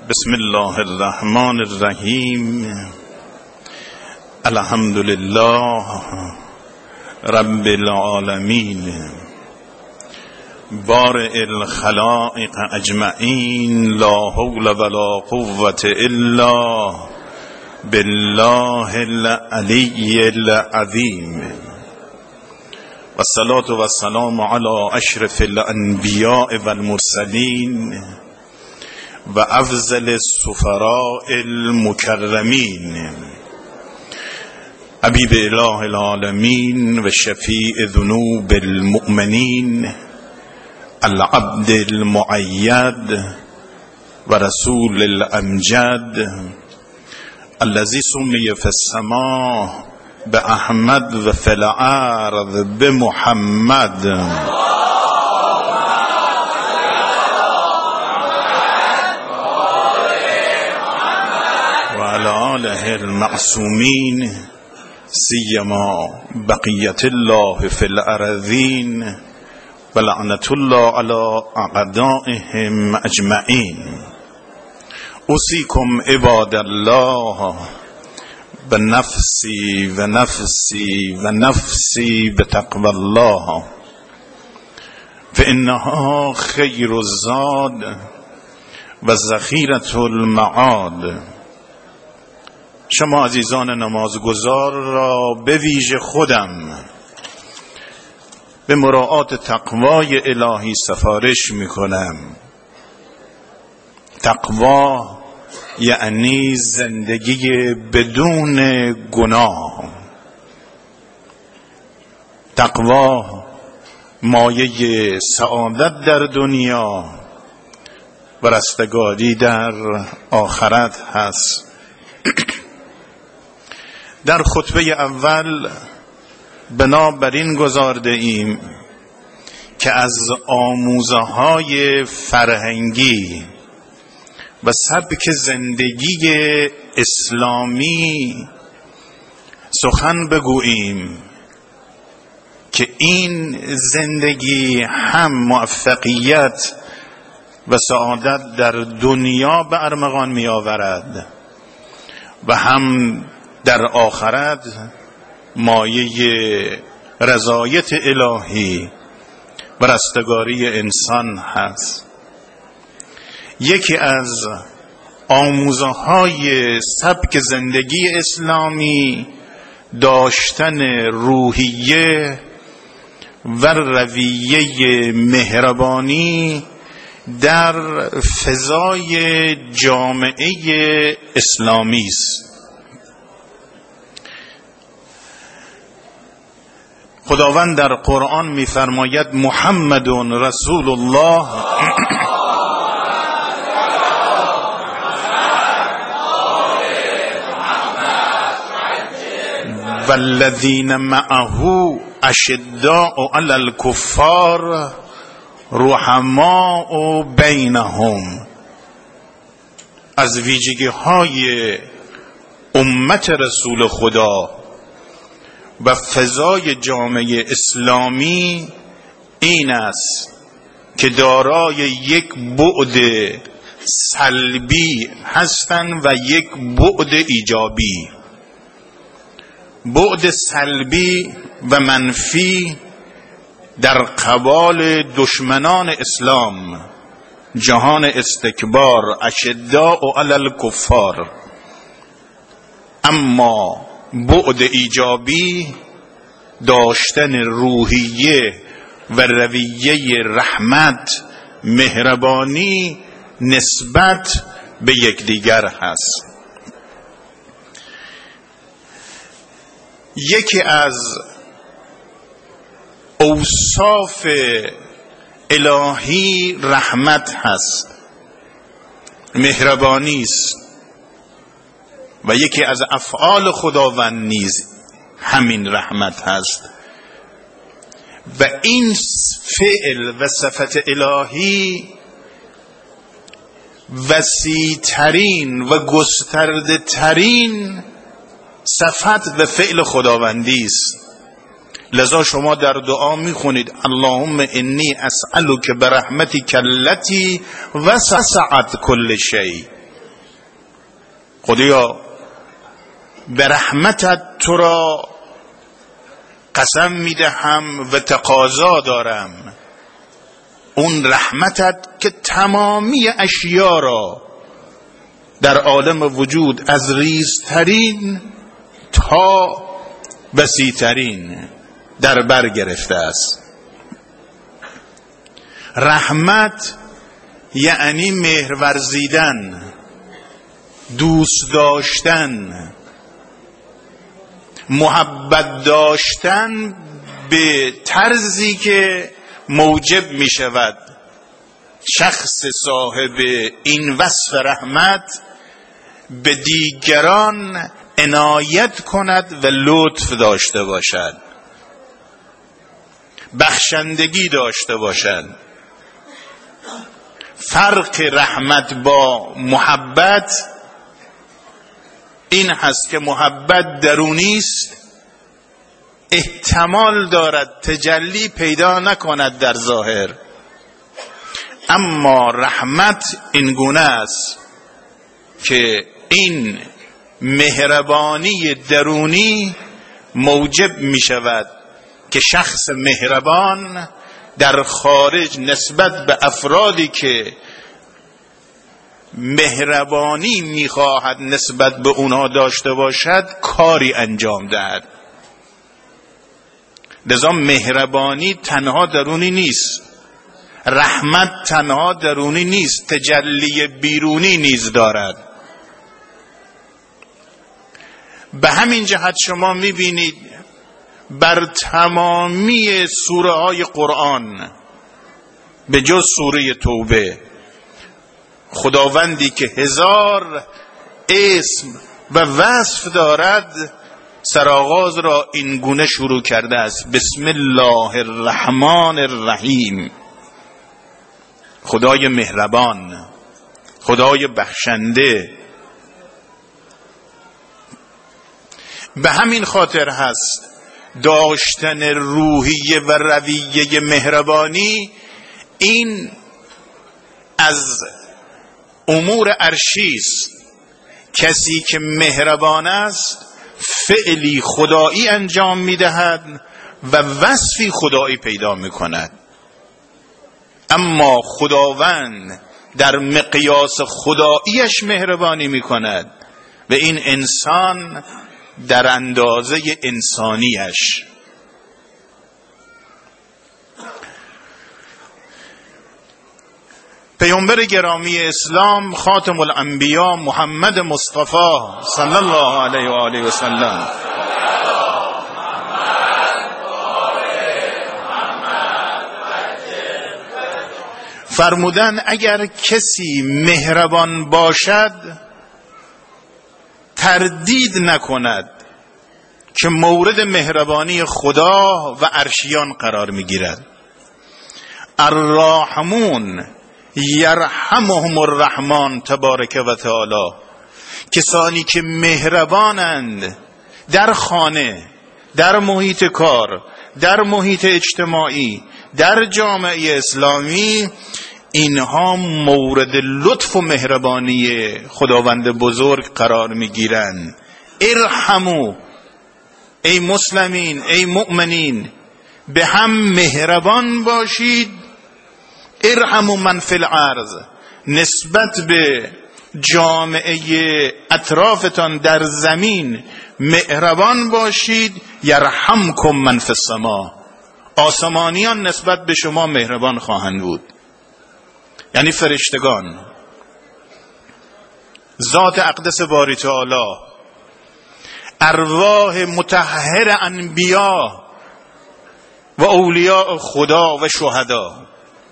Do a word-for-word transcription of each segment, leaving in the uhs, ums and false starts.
بسم الله الرحمن الرحیم. الحمد لله رب العالمین بارئ الخلائق اجمعین، لا حول ولا قوة الا بالله العلی العظیم. و الصلاة و السلام علی اشرف الانبیاء و المرسلین و افضل السفراء المکرمین، حبیب اله العالمین و شفیع ذنوب المؤمنین، العبد المؤید و رسول الامجد، الذی سمی فی السماء باحمد و فی الارض بمحمد، وعلى آله المعصومین، سیما بقیت الله فی الارضین و لعنت الله علی اعدائهم اجمعین. اوصیکم عباد الله بنفسی و نفسی و نفسی بتقوی الله، فانها خیر الزاد و ذخیرة المعاد. شما عزیزان نمازگزار را به ویژه خودم به مراعات تقوای الهی سفارش می کنم. تقوا یعنی زندگی بدون گناه. تقوا مایه سعادت در دنیا و رستگاری در آخرت هست. در خطبه اول بنابراین گزارده ایم که از آموزه های فرهنگی و سبک زندگی اسلامی سخن بگوییم که این زندگی هم موفقیت و سعادت در دنیا به ارمغان می آورد و هم در آخرت مایه رضایت الهی و رستگاری انسان هست. یکی از آموزه های سبک زندگی اسلامی داشتن روحیه و رویه مهربانی در فضای جامعه اسلامی است. خداوند در قرآن می‌فرماید محمد رسول الله والذین معه اشداء علی الکفار رحماء بینهم. از ویژگی های امت رسول خدا و فضای جامعه اسلامی این است که دارای یک بعد سلبی هستند و یک بعد ایجابی. بعد سلبی و منفی در قبال دشمنان اسلام، جهان استکبار، اشداء علی الکفار. اما بعد ایجابی داشتن روحیه و رویه رحمت، مهربانی نسبت به یکدیگر هست. یکی از اوصاف الهی رحمت هست، مهربانی است، و یکی از افعال خداوند نیز همین رحمت هست. و این فعل و صفت الهی وسیع‌ترین و گسترده ترین صفت و فعل خداوندی است. لذا شما در دعا میخونید اللهم انی اسألک برحمتک التی وسعت کل شیء. خدایا به رحمتت تو را قسم میدهم و تقاضا دارم، اون رحمتت که تمامی اشیا را در عالم وجود از ریزترین تا وسیع‌ترین در بر گرفته است. رحمت یعنی مهر ورزیدن، دوست داشتن، محبت داشتن به طرزی که موجب می شود شخص صاحب این وصف رحمت به دیگران عنایت کند و لطف داشته باشد، بخشندگی داشته باشد. فرق رحمت با محبت این هست که محبت درونی است، احتمال دارد تجلی پیدا نکند در ظاهر، اما رحمت این گونه است که این مهربانی درونی موجب می شود که شخص مهربان در خارج نسبت به افرادی که مهربانی میخواهد نسبت به اونها داشته باشد کاری انجام دهد. لذا مهربانی تنها درونی نیست، رحمت تنها درونی نیست، تجلی بیرونی نیز دارد. به همین جهت شما میبینید بر تمامی سوره های قرآن به جز سوره توبه خداوندی که هزار اسم و وصف دارد سرآغاز را این گونه شروع کرده است: بسم الله الرحمن الرحیم. خدای مهربان، خدای بخشنده. به همین خاطر هست داشتن روحیه و رویه مهربانی این از امور عرشی است. کسی که مهربان است فعلی خدایی انجام میدهد و وصفی خدایی پیدا میکند. اما خداوند در مقیاس خداییش مهربانی میکند و این انسان در اندازه انسانیش. پیامبر گرامی اسلام خاتم الانبیا محمد مصطفی صلی الله علیه و آله و سلم فرمودن اگر کسی مهربان باشد تردید نکند که مورد مهربانی خدا و عرشیان قرار میگیرد. الراحمون یرحمهم الرحمن تبارک و تعالی. کسانی که مهربانند در خانه، در محیط کار، در محیط اجتماعی، در جامعه اسلامی، اینها مورد لطف و مهربانی خداوند بزرگ قرار میگیرند. ارحمو، ای مسلمین، ای مؤمنین، به هم مهربان باشید. ارحمو من فی الارض، نسبت به جامعه اطرافتان در زمین مهربان باشید. یرحمکم من فی السما، آسمانیان نسبت به شما مهربان خواهند بود. یعنی فرشتگان، ذات اقدس باری تعالی، ارواح مطهر انبیا و اولیاء خدا و شهدا.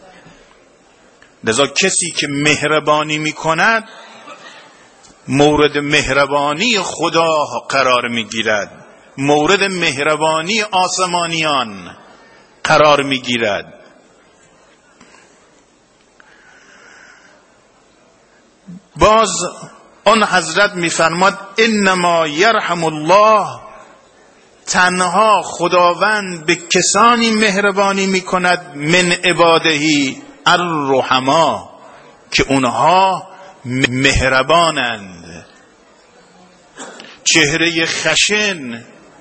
لذا کسی که مهربانی می کند مورد مهربانی خدا قرار می گیرد، مورد مهربانی آسمانیان قرار می گیرد. باز آن حضرت می فرماد انما یرحم الله، تنها خداوند به کسانی مهربانی می کند من عبادهی الرحما، که اونها مهربانند. چهره خشن،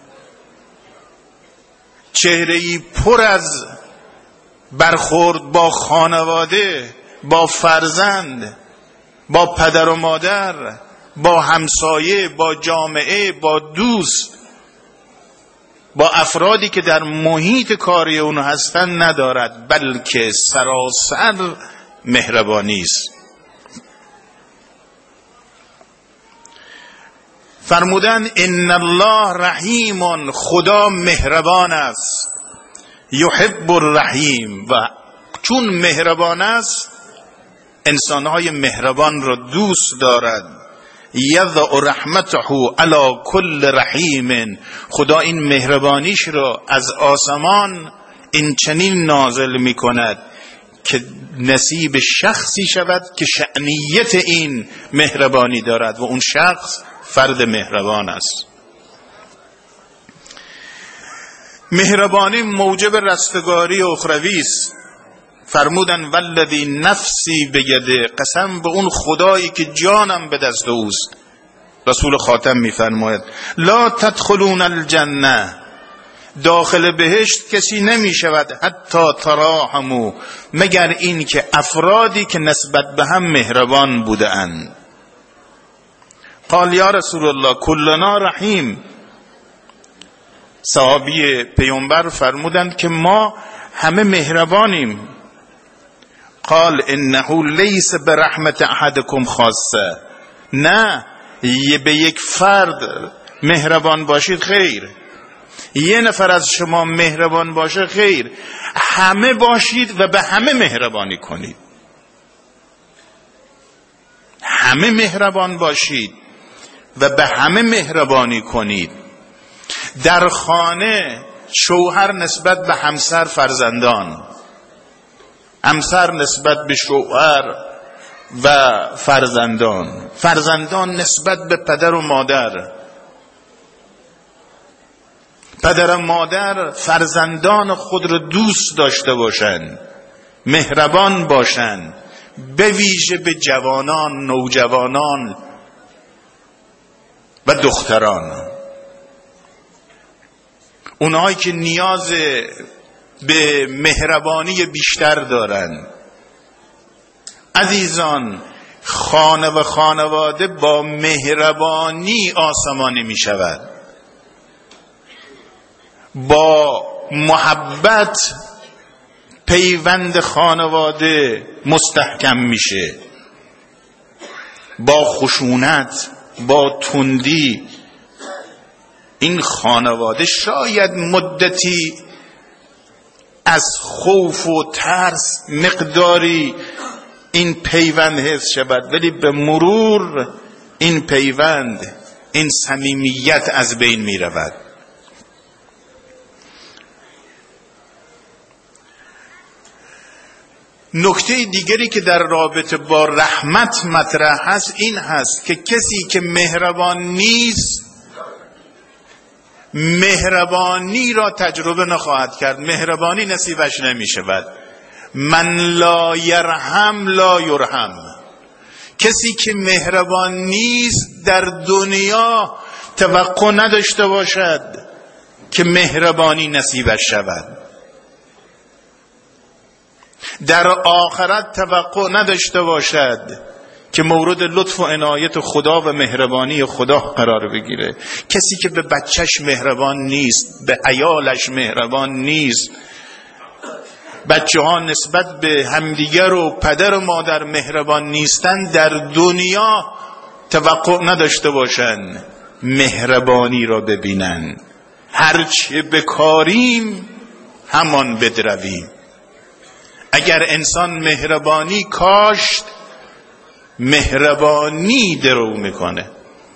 چهره‌ای پر از برخورد با خانواده، با فرزند، با پدر و مادر، با همسایه، با جامعه، با دوست، با افرادی که در محیط کاری اون هستن ندارد، بلکه سراسر مهربانی است. فرمودن ان الله رحیم، خدا مهربان است، یحب الرحیم، و چون مهربان است انسانهای مهربان را دوست دارد. یضع رحمته علی کل رحیم، خدا این مهربانیش را از آسمان این چنین نازل می کند که نصیب شخصی شود که شأنیت این مهربانی دارد و اون شخص فرد مهربان است. مهربانی موجب رستگاری اخروی است. فرمودن والذی نفسی بیده، قسم به اون خدایی که جانم به دست اوست. رسول خاتم میفرماید لا تدخلون الجنه، داخل بهشت کسی نمی شود حتی تراحموا، مگر این که افرادی که نسبت به هم مهربان بوده اند. قال یا رسول الله کلنا رحیم، صحابی پیامبر فرمودند که ما همه مهربانیم. قال انه لیس برحمت احدکم خاصه، نه یه به یک فرد مهربان باشید خیر، یه نفر از شما مهربان باشه خیر، همه باشید و به همه مهربانی کنید. همه مهربان باشید و به همه مهربانی کنید. در خانه شوهر نسبت به همسر فرزندان، همسر نسبت به شوهر و فرزندان، فرزندان نسبت به پدر و مادر، پدر و مادر فرزندان خود را دوست داشته باشند، مهربان باشند، به ویژه به جوانان، نوجوانان و دختران، اونهایی که نیاز به مهربانی بیشتر دارند. عزیزان، خانه و خانواده با مهربانی آسمانی می شود، با محبت پیوند خانواده مستحکم میشه، با خشونت، با تندی این خانواده شاید مدتی از خوف و ترس مقداری این پیوند حفظ شود، ولی به مرور این پیوند، این صمیمیت از بین می رود. نکته دیگری که در رابطه با رحمت مطرح هست این هست که کسی که مهربان نیست مهربانی را تجربه نخواهد کرد، مهربانی نصیبش نمی شود. من لا یرحم لا یرحم، کسی که مهربان نیست در دنیا توقع نداشته باشد که مهربانی نصیبش شود، در آخرت توقع نداشته باشد که مورد لطف و عنایت خدا و مهربانی خدا قرار بگیره. کسی که به بچهش مهربان نیست، به عیالش مهربان نیست، بچه ها نسبت به همدیگر و پدر و مادر مهربان نیستن، در دنیا توقع نداشته باشن مهربانی را ببینن. هرچه بکاریم همان بدرویم. اگر انسان مهربانی کاشت، مهربانی درو میکنه.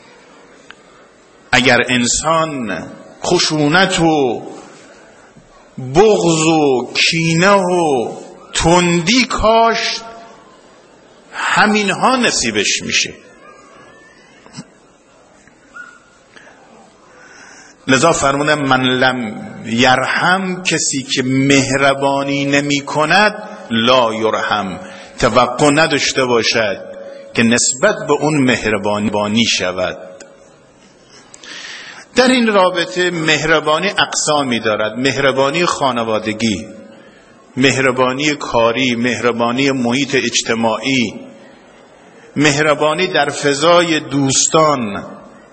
اگر انسان خشونت و بغض و کینه و تندی کاشت، همینها نصیبش میشه. لذا فرمونه من لم یرحم، کسی که مهربانی نمی کند لا یرحم، توقع نداشته باشد که نسبت به اون مهربانی شود. در این رابطه مهربانی اقسامی دارد: مهربانی خانوادگی، مهربانی کاری، مهربانی محیط اجتماعی، مهربانی در فضای دوستان،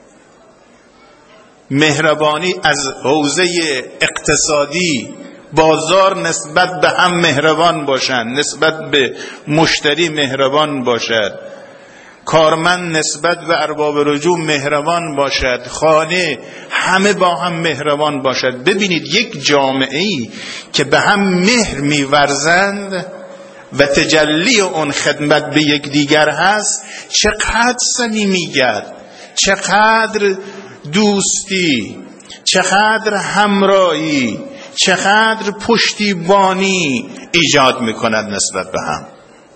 مهربانی از حوزه اقتصادی، بازار نسبت به هم مهربان باشند، نسبت به مشتری مهربان باشد، کارمند نسبت به ارباب رجوع مهربان باشد، خانه همه با هم مهربان باشد. ببینید یک جامعه‌ای که به هم مهر می‌ورزند و تجلی اون خدمت به یک دیگر هست، چقدر صمیمیت، چقدر دوستی، چقدر همراهی، چقدر پشتیبانی ایجاد می‌کند نسبت به هم.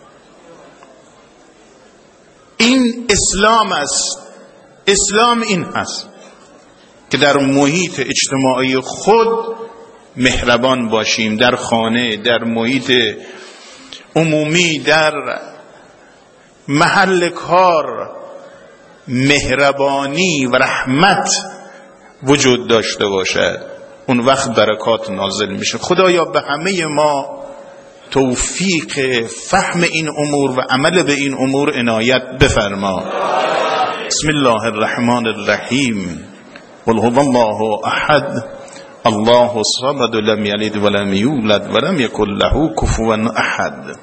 این اسلام است. اسلام این هست که در محیط اجتماعی خود مهربان باشیم، در خانه، در محیط عمومی، در محل کار مهربانی و رحمت وجود داشته باشد. اون وقت برکات نازل میشه. خدایا به همه ما توفیق فهم این امور و عمل به این امور عنایت بفرما. بسم الله الرحمن الرحیم. قل هو الله احد الله الصمد لم یلد ولم یولد ولم یکن له کفوا احد.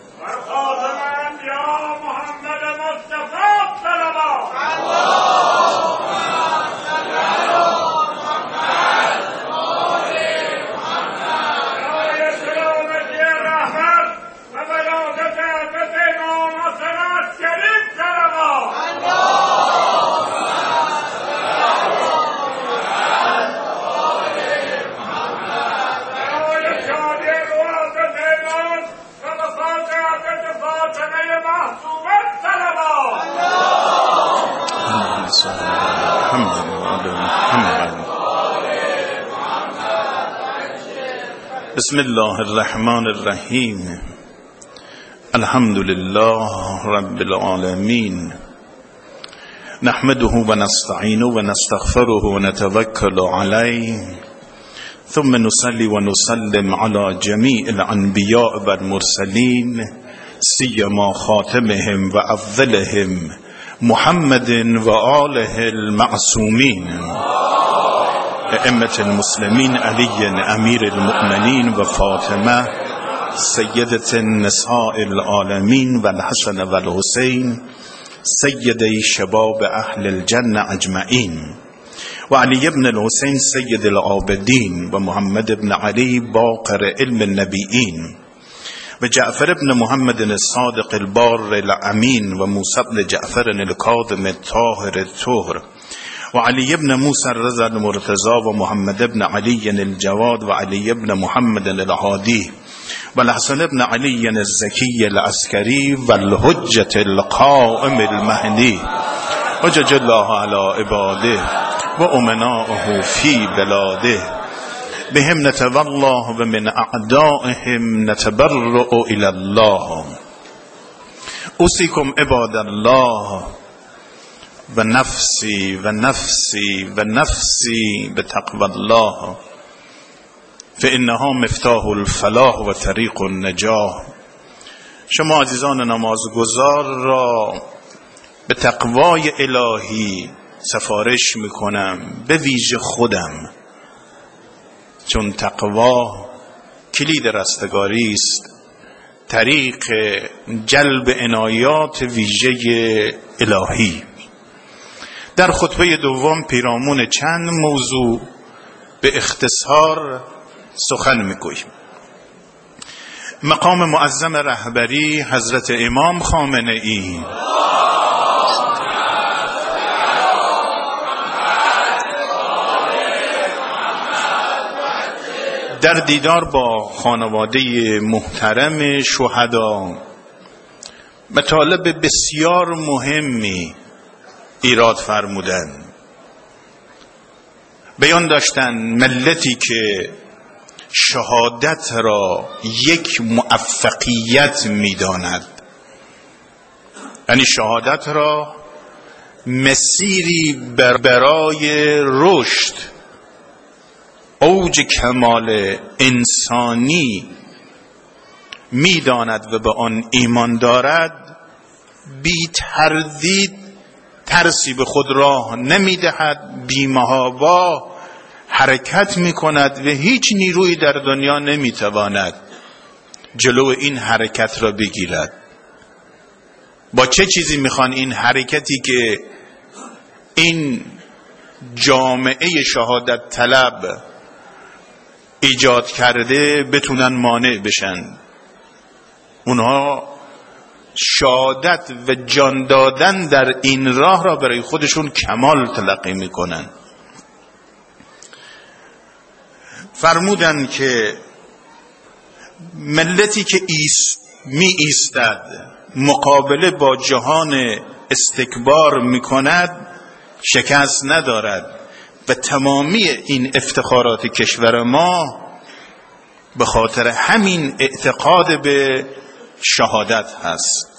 بسم الله الرحمن الرحیم. الحمد لله رب العالمین. نحمده و نستعینه و نستغفره و نتوکل علیه، ثم نصلی و نسلم علی جمیع الانبیاء و المرسلین، سیما خاتمهم و افضلهم محمد و آله المعصومین، ائمة المسلمین علی امیر المؤمنین و فاطمه سیدة النساء العالمین و الحسن و الحسین سیدی شباب اهل الجنه اجمعین، و علی ابن الحسین سید العابدین و محمد ابن علی باقر علم النبیین، و جعفر ابن محمد الصادق البار الامین و موسی ابن جعفر الکاظم الطاهر الطهر، و علی ابن موسی الرضا المرتضی و محمد ابن علی الجواد و علی ابن محمد الهادی و الحسن ابن علی الزکی العسکری و الحجة القائم المهدی، و جج الله علی عباده و امنائه فی بلاده، بهم نتولى و من اعدائهم نتبرأ الى الله. اوصیکم عباد الله و نفسی و نفسی و نفسی بتقوی الله، فانها مفتاح الفلاح و طریق النجاح. شما عزیزان نمازگزار را به تقوای الهی سفارش میکنم، به ویژه خودم، چون تقوا کلید رستگاری است، طریق جلب عنایات ویژه الهی. در خطبه دوم پیرامون چند موضوع به اختصار سخن میگویم. مقام معظم رهبری حضرت امام خامنه ای در دیدار با خانواده محترم شهدا مطالب بسیار مهمی ایراد فرمودند. بیان داشتن ملتی که شهادت را یک موفقیت می‌داند، یعنی شهادت را مسیری برای رشد اوج کمال انسانی میداند و به آن ایمان دارد، بی تردید ترسی به خود راه نمیدهد، بی محابا حرکت میکند و هیچ نیرویی در دنیا نمیتواند جلو این حرکت را بگیرد. با چه چیزی میخوان این حرکتی که این جامعه شهادت طلب ایجاد کرده بتونن مانع بشن؟ اونها شهادت و جان دادن در این راه را برای خودشون کمال تلقی میکنن. فرمودن که ملتی که ایست می ایستد مقابله با جهان استکبار میکند شکست ندارد و تمامی این افتخارات کشور ما به خاطر همین اعتقاد به شهادت هست.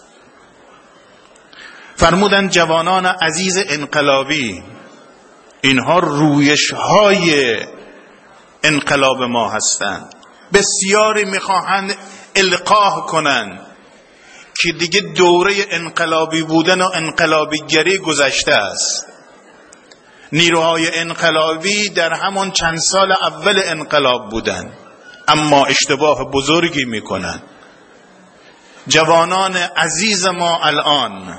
فرمودن جوانان عزیز انقلابی، اینها رویش های انقلاب ما هستند. بسیاری میخواهند القاح کنند که دیگه دوره انقلابی بودن و انقلابیگری گذشته است. نیروهای انقلابی در همون چند سال اول انقلاب بودند، اما اشتباه بزرگی میکنند. جوانان عزیز ما الان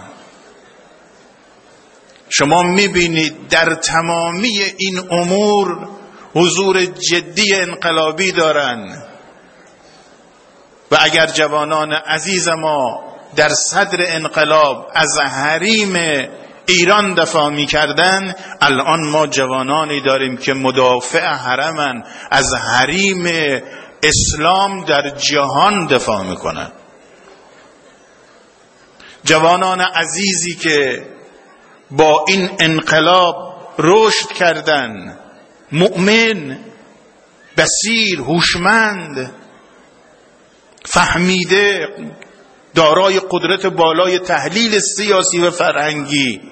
شما میبینید در تمامی این امور حضور جدی انقلابی دارند و اگر جوانان عزیز ما در صدر انقلاب از حریم ایران دفاع می کردن، الان ما جوانانی داریم که مدافع حرمن، از حریم اسلام در جهان دفاع می کنن. جوانان عزیزی که با این انقلاب رشد کردن، مؤمن، بصیر، هوشمند، فهمیده، دارای قدرت بالای تحلیل سیاسی و فرهنگی،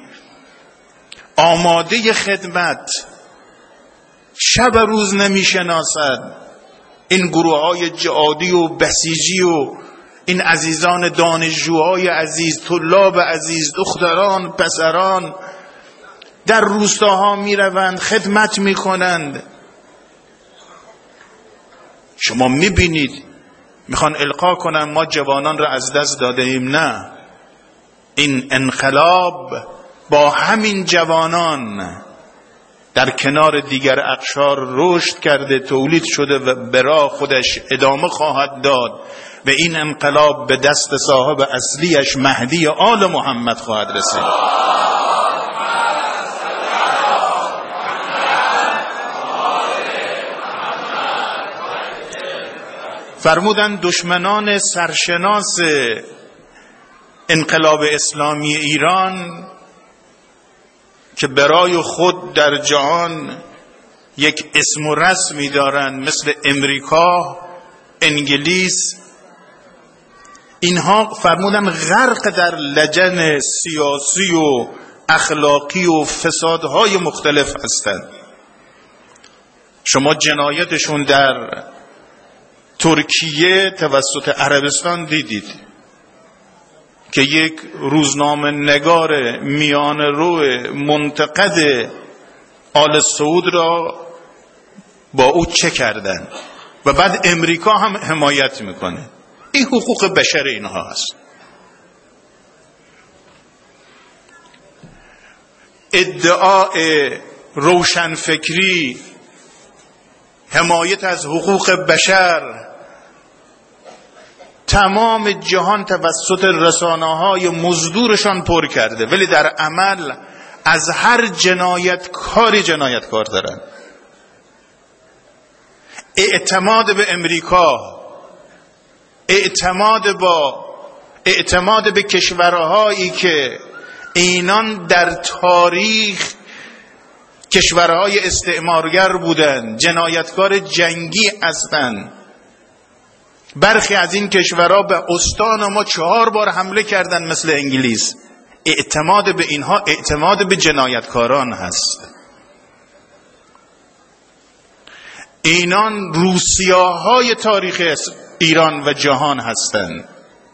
آماده خدمت، شب و روز نمی شناسد. این گروه های جهادی و بسیجی و این عزیزان دانشجوهای عزیز، طلاب عزیز، دختران، پسران در روستاها می روند، خدمت می کنند. شما می بینید میخوان القا کنن ما جوانان را از دست داده ایم. نه، این انقلاب با همین جوانان در کنار دیگر اقشار رشد کرده، تولید شده و برای خودش ادامه خواهد داد و این انقلاب به دست صاحب اصلیش مهدی آل محمد خواهد رسید. فرمودن دشمنان سرشناس انقلاب اسلامی ایران که برای خود در جهان یک اسم و رسمی دارند، مثل امریکا، انگلیس، اینها فرمودن غرق در لجن سیاسی و اخلاقی و فسادهای مختلف هستند. شما جنایتشون در ترکیه توسط عربستان دیدید که یک روزنامه نگار میان رو منتقد آل سعود را با او چه کردن و بعد امریکا هم حمایت میکنه. این حقوق بشر اینها هست. ادعای روشنفکری، حمایت از حقوق بشر، تمام جهان توسط رسانه‌های مزدورشان پر کرده، ولی در عمل از هر جنایت کاری جنایتکار دارن. اعتماد به امریکا، اعتماد با اعتماد به کشورهایی که اینان در تاریخ کشورهای استعمارگر بودن، جنایتکار جنگی هستند. برخی از این کشورها به استان ما چهار بار حمله کردن مثل انگلیس. اعتماد به اینها اعتماد به جنایتکاران هست. اینان روسیاهای تاریخ ایران و جهان هستند.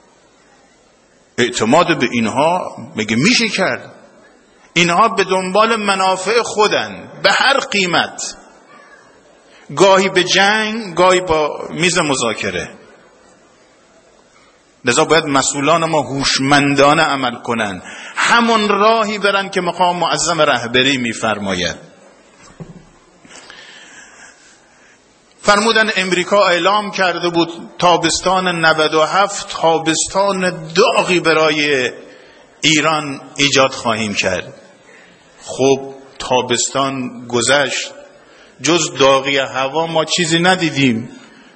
اعتماد به اینها مگه میشه کرد؟ اینها به دنبال منافع خودن به هر قیمت، گاهی به جنگ، گاهی با میز مذاکره. لذا باید مسئولان ما هوشمندانه عمل کنند، همون راهی برن که مقام معظم رهبری میفرماید. فرمودن امریکا اعلام کرده بود تابستان نود و هفت تابستان داغی برای ایران ایجاد خواهیم کرد. خب تابستان گذشت، جز داغی هوا ما چیزی ندیدیم.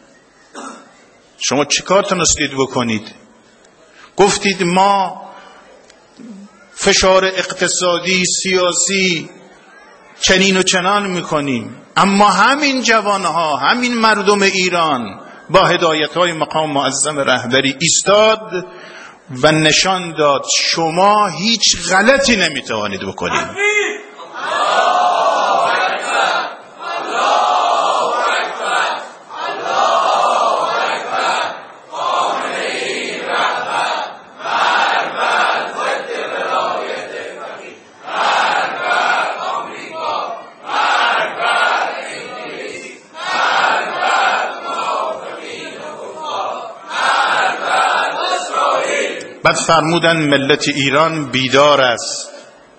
شما چی کار تونستید بکنید؟ گفتید ما فشار اقتصادی سیاسی چنین و چنان میکنیم، اما همین جوانها، همین مردم ایران با هدایت‌های مقام معظم رهبری ایستاد و نشان داد شما هیچ غلطی نمیتوانید بکنید. بعد فرمودن ملت ایران بیدار است،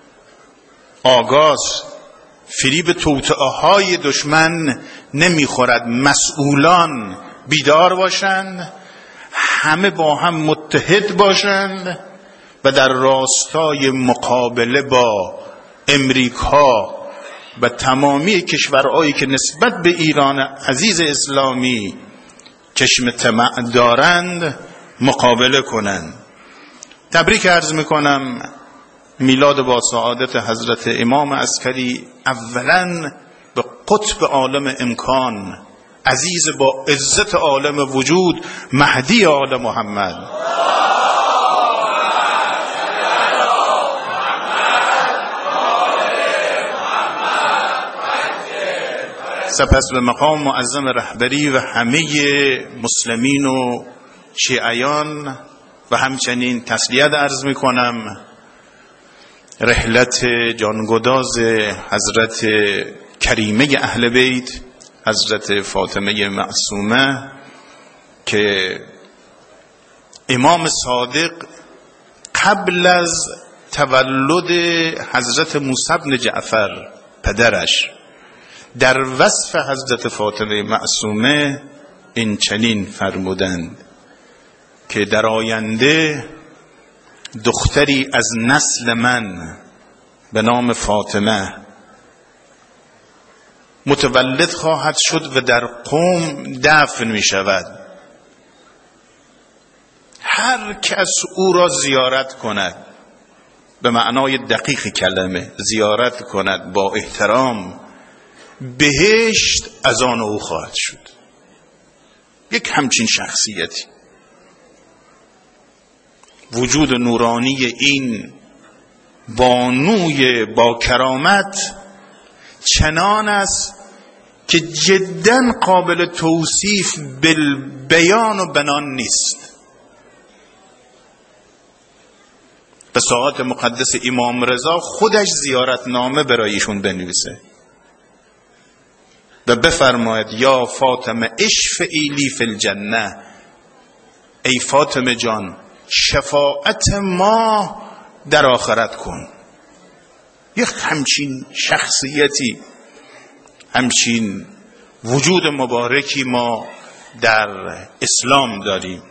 آگاست، فریب توطئه های دشمن نمیخورد. مسئولان بیدار باشند، همه با هم متحد باشند و در راستای مقابله با امریکا و تمامی کشورهایی که نسبت به ایران عزیز اسلامی چشم طمع دارند مقابله کنند. تبریک عرض میکنم میلاد با سعادت حضرت امام عسکری، اولا به قطب عالم امکان، عزیز با عزت عالم وجود، مهدی آل محمد. سپس به مقام معظم رهبری و همه مسلمین و شیعیان و همچنین تسلیت عرض می کنم رحلت جانگداز حضرت کریمه اهل بیت، حضرت فاطمه معصومه، که امام صادق قبل از تولد حضرت موسی بن جعفر پدرش در وصف حضرت فاطمه معصومه این چنین فرمودند که در آینده دختری از نسل من به نام فاطمه متولد خواهد شد و در قوم دفن می شود. هر کس او را زیارت کند، به معنای دقیق کلمه زیارت کند با احترام، بهشت از آن او خواهد شد. یک همچین شخصیتی، وجود نورانی این بانوی با کرامت چنان است که جدا قابل توصیف بالبیان و بنان نیست. به ساعات مقدس امام رضا خودش زیارت نامه برایشون بنویسه و بفرماید یا فاطمه اشفعی لی فی الجنه، ای فاطمه جان شفاعت ما در آخرت کن. یک همچین شخصیتی، همچین وجود مبارکی ما در اسلام داریم.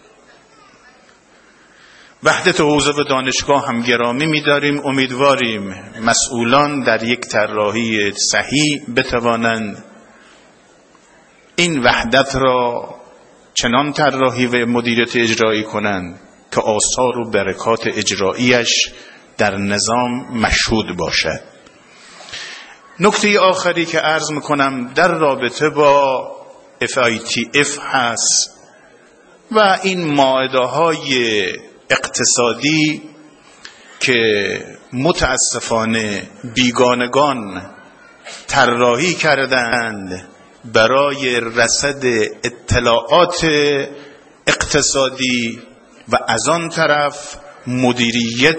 وحدت حوزه و دانشگاه هم گرامی می‌داریم. امیدواریم مسئولان در یک طراحی صحیح بتوانند این وحدت را چنان طراحی و مدیریت اجرایی کنند که آثار و برکات اجراییش در نظام مشهود باشد. نکته آخری که عرض میکنم در رابطه با اف آی تی اف هست و این مائده های اقتصادی که متاسفانه بیگانگان طراحی کردند برای رصد اطلاعات اقتصادی و از آن طرف مدیریت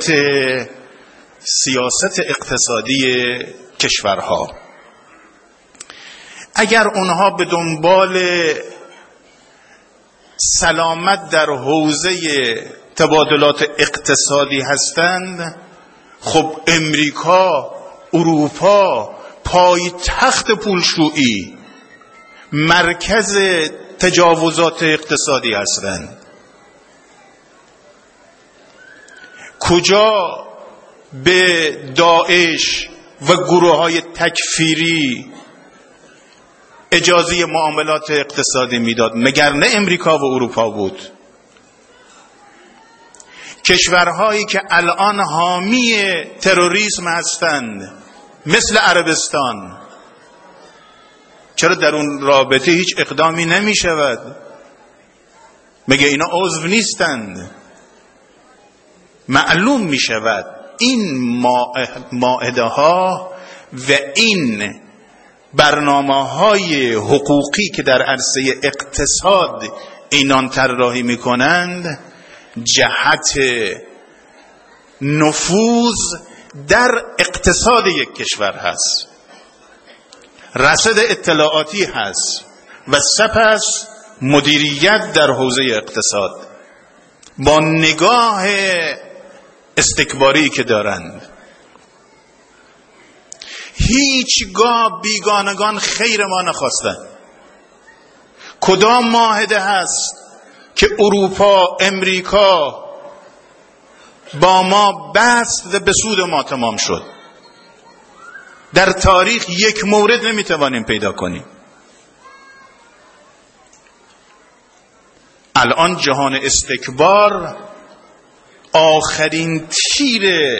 سیاست اقتصادی کشورها. اگر اونها به دنبال سلامت در حوزه تبادلات اقتصادی هستند، خب امریکا، اروپا پایتخت پولشویی، مرکز تجاوزات اقتصادی هستند. کجا به داعش و گروه های تکفیری اجازه معاملات اقتصادی میداد؟ مگر نه امریکا و اروپا بود؟ کشورهایی که الان حامی تروریسم هستند مثل عربستان، چرا در اون رابطه هیچ اقدامی نمی شود؟ مگه اینا عضو نیستند؟ معلوم می شود این معاهده ها و این برنامه های حقوقی که در عرصه اقتصاد اینان طراحی می کنند جهت نفوذ در اقتصاد یک کشور هست، رصد اطلاعاتی هست و سپس مدیریت در حوزه اقتصاد با نگاه استکباری که دارند. هیچگاه بیگانگان خیر ما نخواستند. کدام معاهده هست که اروپا، امریکا با ما بست و به سود ما تمام شد؟ در تاریخ یک مورد نمیتوانیم پیدا کنیم. الان جهان استکبار آخرین تیر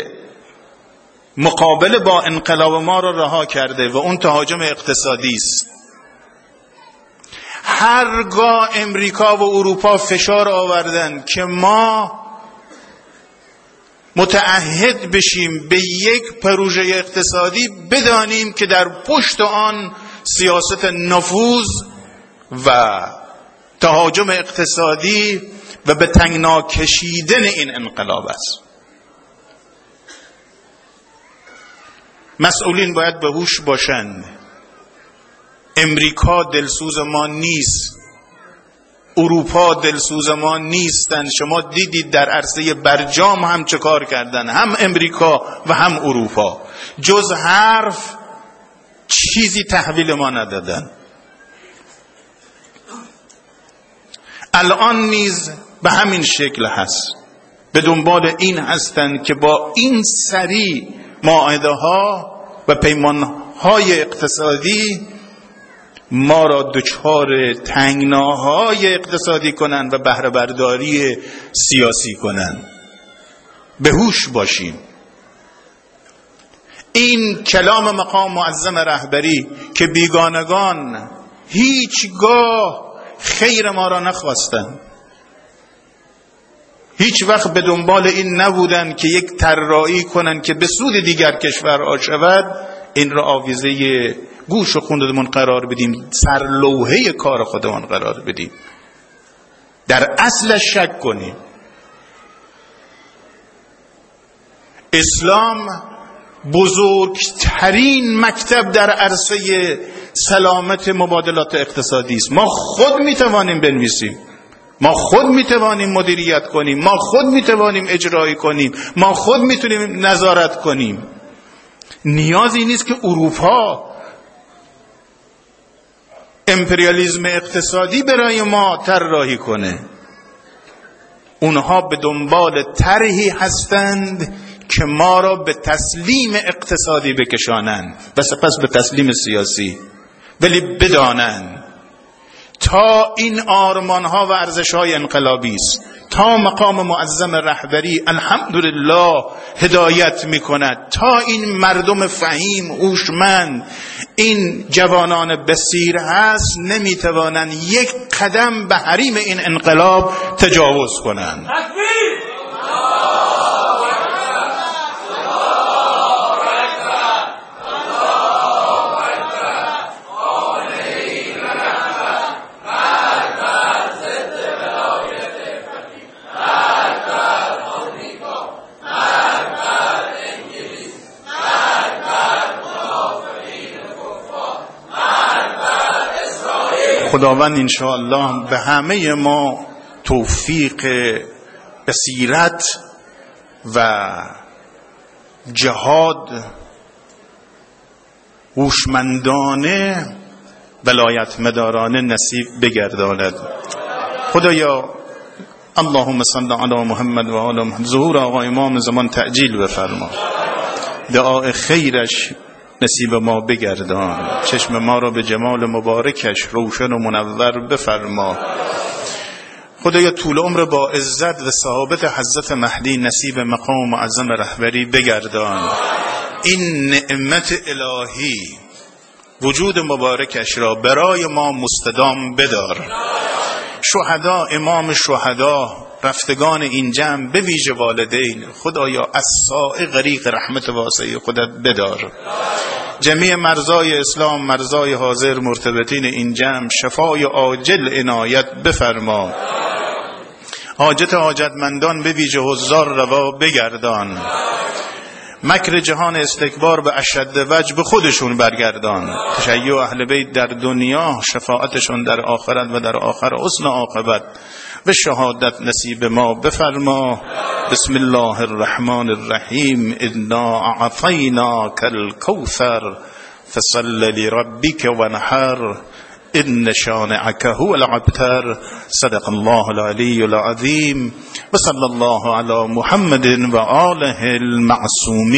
مقابله با انقلاب ما را رها کرده و اون تهاجم اقتصادی است. هرگاه امریکا و اروپا فشار آوردن که ما متعهد بشیم به یک پروژه اقتصادی، بدانیم که در پشت آن سیاست نفوذ و تهاجم اقتصادی و به تنگنا کشیدن این انقلاب است. مسئولین باید به هوش باشند. امریکا دلسوز ما نیست، اروپا دلسوز ما نیستند. شما دیدید در عرصه برجام هم چه کار کردن، هم امریکا و هم اروپا، جز حرف چیزی تحویل ما ندادن. الان نیز به همین شکل هست، به دنبال این هستند که با این سری معاهده ها و پیمان های اقتصادی ما را دچار تنگناهای اقتصادی کنند و بهره برداری سیاسی کنند. به هوش باشیم. این کلام مقام معظم رهبری که بیگانگان هیچگاه خیر ما را نخواستند، هیچ وقت به دنبال این نبودن که یک طراحی کنن که به سود دیگر کشورها شود، این را آویزه گوش و خودمون قرار بدیم، سرلوحه کار خودمون قرار بدیم، در اصلش شک کنیم. اسلام بزرگترین مکتب در عرصه سلامت مبادلات اقتصادی است. ما خود میتوانیم بنویسیم، ما خود میتوانیم مدیریت کنیم، ما خود میتوانیم اجرایی کنیم، ما خود میتونیم نظارت کنیم. نیازی نیست که اروپا امپریالیسم اقتصادی برای ما طراحی کنه. اونها به دنبال طرحی هستند که ما را به تسلیم اقتصادی بکشانند و سپس به تسلیم سیاسی. ولی بدانند تا این آرمانها و ارزشهای انقلابی است، تا مقام معظم رهبری الحمدلله هدایت میکند، تا این مردم فهیم هوشمند، این جوانان بصیر هست، نمیتوانند یک قدم به حریم این انقلاب تجاوز کنند. خداوند انشاءالله به همه ما توفیق بصیرت و جهاد هوشمندانه ولایت مدارانه نصیب بگرداند. خدایا اللهم صل علی محمد و آل محمد. ظهور آقا امام زمان تعجیل بفرما، دعای خیرش نصیب ما بگردان، چشم ما را به جمال مبارکش روشن و منور بفرما. خدایا طول عمر با عزت و صحابت حضرت مهدی نصیب مقام معظم رهبری بگردان. این نعمت الهی وجود مبارکش را برای ما مستدام بدار. شهدا، امام شهدا، رفتگان این جمع به ویژه والدین، خدایا از سائه غریق رحمت واسعه خودت بدار. جمیع مرزای اسلام، مرزای حاضر مرتبطین این جمع شفای عاجل عنایت بفرما. حاجت حاجتمندان به ویژه حضار روا بگردان. مکر جهان استکبار به اشد وجه به خودشون برگردان. تشیع اهل بیت در دنیا، شفاعتشون در آخرت و در آخر حسن عاقبت و شهادت نصیب ما بفرما. بسم الله الرحمن الرحیم. انا اعطیناک الکوثر فصل لربک وانحر ان شانعک هو الابتر. صدق الله العلی العظیم و صلی الله علی محمد و آله المعصومین.